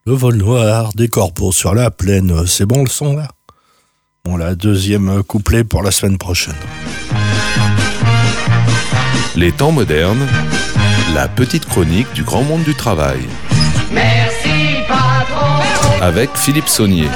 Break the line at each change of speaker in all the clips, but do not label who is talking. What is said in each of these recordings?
Le vol noir des corbeaux sur la plaine, c'est bon le son là? Bon, la deuxième couplet pour la semaine prochaine.
Les temps modernes, la petite chronique du grand monde du travail.
Merci patron.
Avec Philippe Saunier.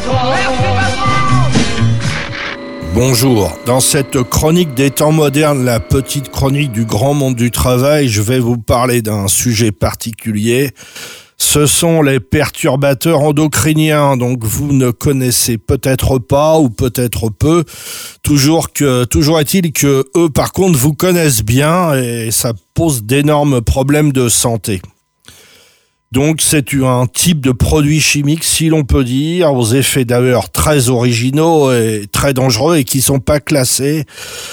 Bonjour, dans cette chronique des temps modernes, la petite chronique du grand monde du travail, je vais vous parler d'un sujet particulier. Ce sont les perturbateurs endocriniens, donc vous ne connaissez peut-être pas ou peut-être peu. Toujours est-il que eux, par contre, vous connaissent bien et ça pose d'énormes problèmes de santé. Donc c'est un type de produit chimique, si l'on peut dire, aux effets d'ailleurs très originaux et très dangereux et qui sont pas classés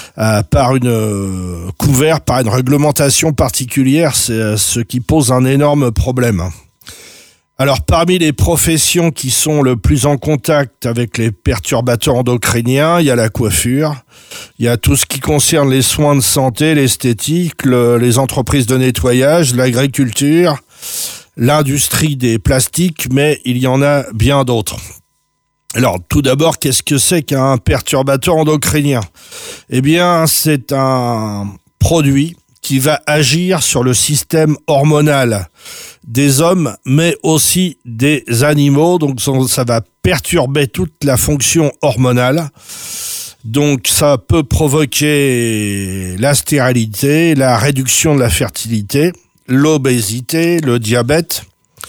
couverts par une réglementation particulière, c'est ce qui pose un énorme problème. Alors parmi les professions qui sont le plus en contact avec les perturbateurs endocriniens, il y a la coiffure, il y a tout ce qui concerne les soins de santé, l'esthétique, les entreprises de nettoyage, l'agriculture, l'industrie des plastiques, mais il y en a bien d'autres. Alors, tout d'abord, qu'est-ce que c'est qu'un perturbateur endocrinien? Eh bien, c'est un produit qui va agir sur le système hormonal des hommes, mais aussi des animaux. Donc, ça va perturber toute la fonction hormonale. Donc, ça peut provoquer la stérilité, la réduction de la fertilité, l'obésité, le diabète.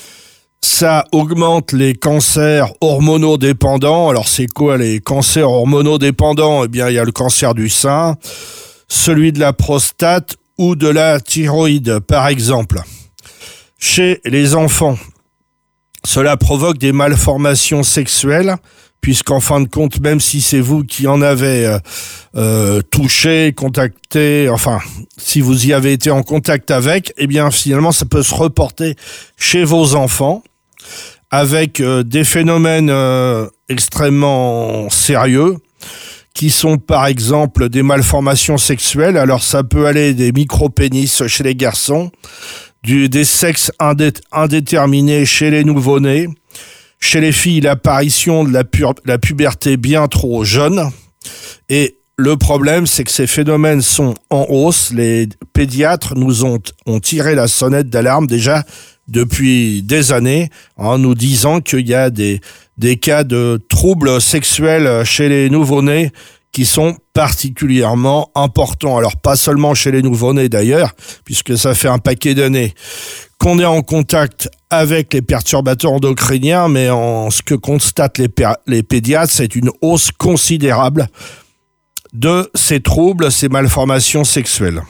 Ça augmente les cancers hormonodépendants. Alors, c'est quoi les cancers hormonodépendants? Eh bien, il y a le cancer du sein, celui de la prostate ou de la thyroïde, par exemple. Chez les enfants, cela provoque des malformations sexuelles, puisqu'en fin de compte, même si c'est vous qui en avez touché, contacté, enfin, si vous y avez été en contact avec, eh bien, finalement, ça peut se reporter chez vos enfants avec des phénomènes extrêmement sérieux, qui sont par exemple des malformations sexuelles. Alors, ça peut aller des micro-pénis chez les garçons, des sexes indéterminés chez les nouveau-nés. Chez les filles, l'apparition de la puberté bien trop jeune. Et le problème, c'est que ces phénomènes sont en hausse. Les pédiatres nous ont tiré la sonnette d'alarme déjà depuis des années, en nous disant qu'il y a des cas de troubles sexuels chez les nouveau-nés qui sont particulièrement importants. Alors, pas seulement chez les nouveau-nés d'ailleurs, puisque ça fait un paquet d'années qu'on est en contact avec les perturbateurs endocriniens, mais en ce que constatent les pédiatres, c'est une hausse considérable de ces troubles, ces malformations sexuelles.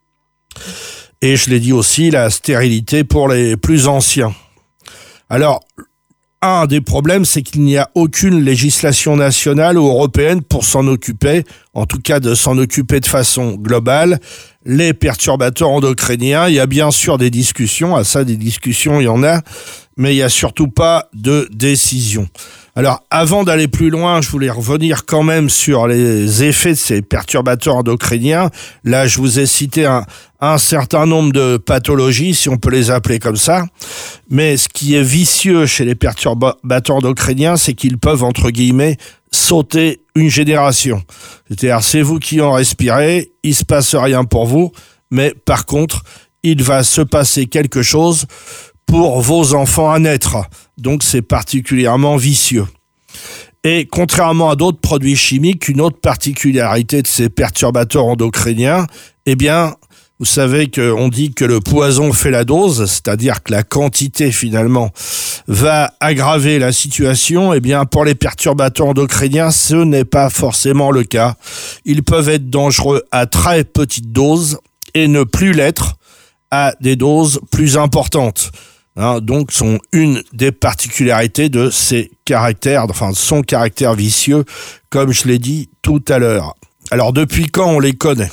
Et je l'ai dit aussi, la stérilité pour les plus anciens. Alors, un des problèmes, c'est qu'il n'y a aucune législation nationale ou européenne pour s'en occuper, en tout cas de s'en occuper de façon globale. Les perturbateurs endocriniens, il y a bien sûr des discussions, des discussions il y en a, mais il n'y a surtout pas de décision. Alors, avant d'aller plus loin, je voulais revenir quand même sur les effets de ces perturbateurs endocriniens. Là, je vous ai cité un certain nombre de pathologies, si on peut les appeler comme ça. Mais ce qui est vicieux chez les perturbateurs endocriniens, c'est qu'ils peuvent, entre guillemets, sauter une génération. C'est-à-dire, c'est vous qui en respirez, il se passe rien pour vous, mais par contre, il va se passer quelque chose pour vos enfants à naître. Donc, c'est particulièrement vicieux. Et contrairement à d'autres produits chimiques, une autre particularité de ces perturbateurs endocriniens, eh bien, vous savez qu'on dit que le poison fait la dose, c'est-à-dire que la quantité, finalement, va aggraver la situation. Eh bien, pour les perturbateurs endocriniens, ce n'est pas forcément le cas. Ils peuvent être dangereux à très petite dose et ne plus l'être à des doses plus importantes. Donc, sont une des particularités de ces caractères, enfin, son caractère vicieux, comme je l'ai dit tout à l'heure. Alors, depuis quand on les connaît?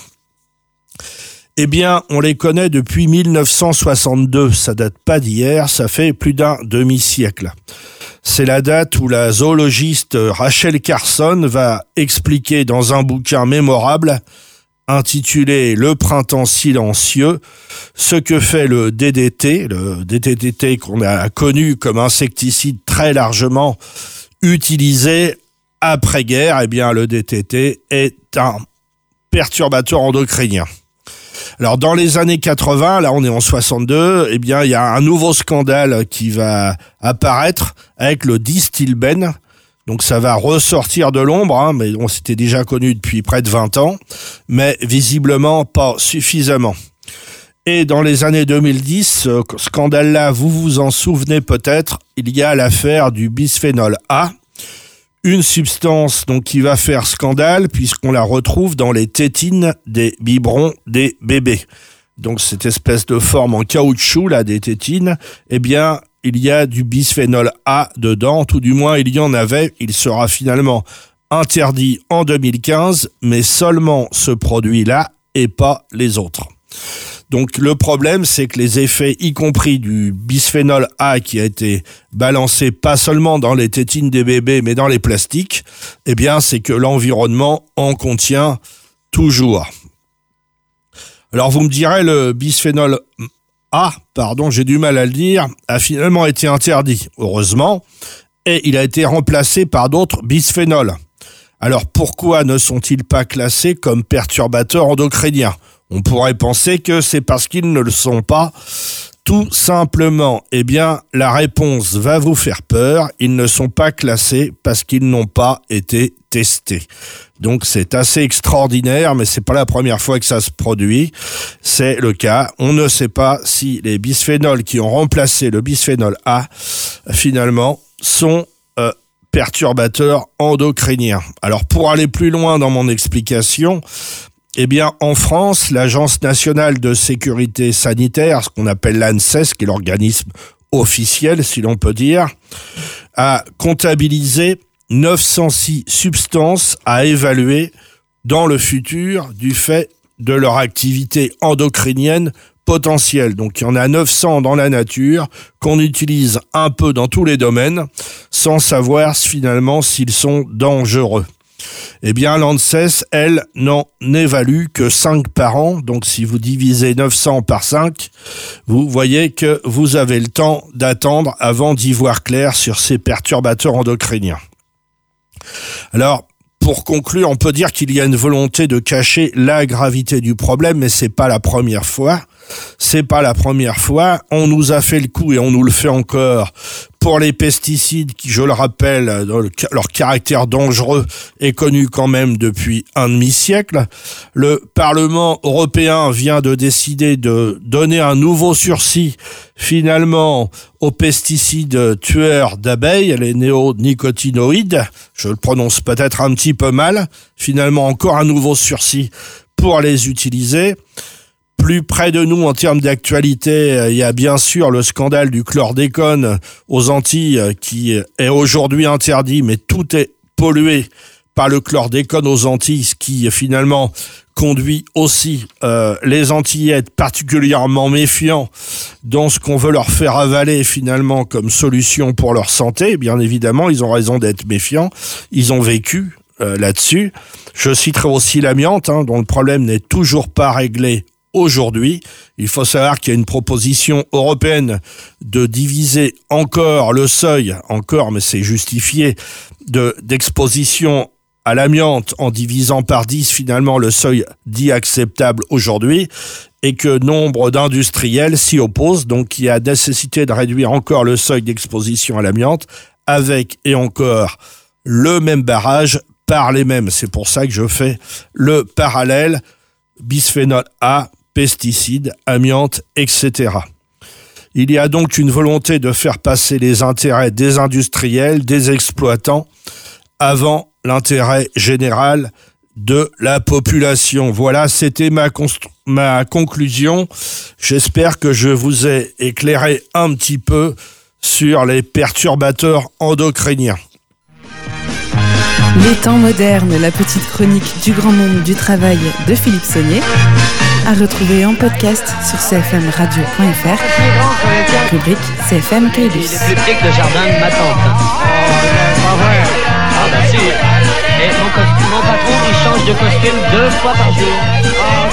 Eh bien, on les connaît depuis 1962. Ça date pas d'hier, ça fait plus d'un demi-siècle. C'est la date où la zoologiste Rachel Carson va expliquer dans un bouquin mémorable intitulé « Le printemps silencieux », ce que fait le DDT qu'on a connu comme insecticide très largement utilisé après-guerre. Eh bien, le DDT est un perturbateur endocrinien. Alors, dans les années 80, là on est en 62, eh bien, il y a un nouveau scandale qui va apparaître avec le Distilbène. Donc ça va ressortir de l'ombre, mais on s'était déjà connu depuis près de 20 ans, mais visiblement pas suffisamment. Et dans les années 2010, ce scandale-là, vous vous en souvenez peut-être, il y a l'affaire du bisphénol A, une substance donc qui va faire scandale puisqu'on la retrouve dans les tétines des biberons des bébés. Donc cette espèce de forme en caoutchouc là des tétines, eh bien il y a du bisphénol A dedans, tout du moins il y en avait, il sera finalement interdit en 2015, mais seulement ce produit-là et pas les autres. Donc le problème, c'est que les effets, y compris du bisphénol A qui a été balancé pas seulement dans les tétines des bébés, mais dans les plastiques, eh bien c'est que l'environnement en contient toujours. Alors vous me direz, le bisphénol A, j'ai du mal à le dire, a finalement été interdit, heureusement, et il a été remplacé par d'autres bisphénols. Alors pourquoi ne sont-ils pas classés comme perturbateurs endocriniens ? On pourrait penser que c'est parce qu'ils ne le sont pas. Tout simplement, eh bien, la réponse va vous faire peur. Ils ne sont pas classés parce qu'ils n'ont pas été testés. Donc c'est assez extraordinaire, mais c'est pas la première fois que ça se produit. C'est le cas. On ne sait pas si les bisphénols qui ont remplacé le bisphénol A, finalement, sont perturbateurs endocriniens. Alors pour aller plus loin dans mon explication, eh bien, en France, l'Agence nationale de sécurité sanitaire, ce qu'on appelle l'ANSES, qui est l'organisme officiel, si l'on peut dire, a comptabilisé 906 substances à évaluer dans le futur du fait de leur activité endocrinienne potentielle. Donc, il y en a 900 dans la nature qu'on utilise un peu dans tous les domaines sans savoir finalement s'ils sont dangereux. Eh bien, l'ANSES, elle, n'en évalue que 5 par an. Donc, si vous divisez 900 par 5, vous voyez que vous avez le temps d'attendre avant d'y voir clair sur ces perturbateurs endocriniens. Alors, pour conclure, on peut dire qu'il y a une volonté de cacher la gravité du problème, mais c'est pas la première fois. C'est pas la première fois. On nous a fait le coup et on nous le fait encore pour les pesticides qui, je le rappelle, leur caractère dangereux est connu quand même depuis un demi-siècle. Le Parlement européen vient de décider de donner un nouveau sursis finalement aux pesticides tueurs d'abeilles, les néonicotinoïdes. Je le prononce peut-être un petit peu mal. Finalement, encore un nouveau sursis pour les utiliser. Plus près de nous en termes d'actualité, il y a bien sûr le scandale du chlordécone aux Antilles qui est aujourd'hui interdit, mais tout est pollué par le chlordécone aux Antilles, ce qui finalement conduit aussi les Antillais à être particulièrement méfiants dans ce qu'on veut leur faire avaler finalement comme solution pour leur santé. Bien évidemment, ils ont raison d'être méfiants, ils ont vécu là-dessus. Je citerai aussi l'amiante, dont le problème n'est toujours pas réglé aujourd'hui. Il faut savoir qu'il y a une proposition européenne de diviser encore le seuil, mais c'est justifié, d'exposition à l'amiante en divisant par 10 finalement le seuil dit acceptable aujourd'hui, et que nombre d'industriels s'y opposent. Donc il y a nécessité de réduire encore le seuil d'exposition à l'amiante avec et encore le même barrage par les mêmes. C'est pour ça que je fais le parallèle bisphénol A, pesticides, amiante, etc. Il y a donc une volonté de faire passer les intérêts des industriels, des exploitants, avant l'intérêt général de la population. Voilà, c'était ma conclusion. J'espère que je vous ai éclairé un petit peu sur les perturbateurs endocriniens.
Les temps modernes, la petite chronique du grand monde du travail de Philippe Saunier, à retrouver en podcast sur cfmradio.fr, rubrique CFM Caylus.
Il est plus petit que le jardin de ma tante. Ah, ben si. Et mon patron, il change de costume 2 fois par jour.